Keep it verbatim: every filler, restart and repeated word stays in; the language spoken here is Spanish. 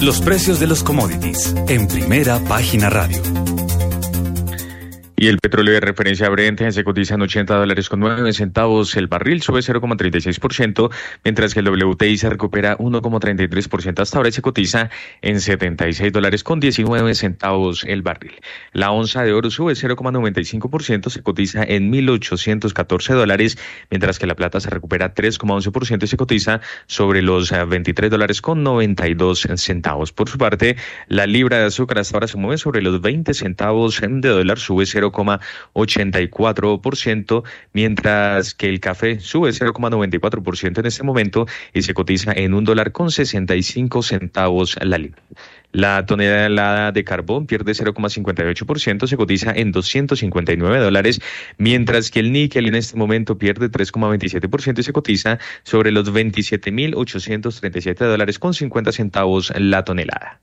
Los precios de los commodities en Primera Página Radio. Y el petróleo de referencia Brent se cotiza en ochenta dólares con nueve centavos el barril, sube cero coma treinta y seis por ciento, mientras que el W T I se recupera uno coma treinta y tres por ciento hasta ahora y se cotiza en setenta y seis dólares con diecinueve centavos el barril. La onza de oro sube cero coma noventa y cinco por ciento, se cotiza en mil ochocientos catorce dólares, mientras que la plata se recupera tres coma once por ciento y se cotiza sobre los veintitrés dólares con noventa y dos centavos. Por su parte, la libra de azúcar hasta ahora se mueve sobre los veinte centavos de dólar, sube cero coma ochenta y cuatro por ciento, mientras que el café sube cero coma noventa y cuatro por ciento en este momento y se cotiza en un dólar con sesenta y cinco centavos la libra. La tonelada de carbón pierde cero coma cincuenta y ocho por ciento, se cotiza en doscientos cincuenta y nueve dólares, mientras que el níquel en este momento pierde tres coma veintisiete por ciento y se cotiza sobre los veintisiete mil ochocientos treinta y siete dólares con cincuenta centavos la tonelada.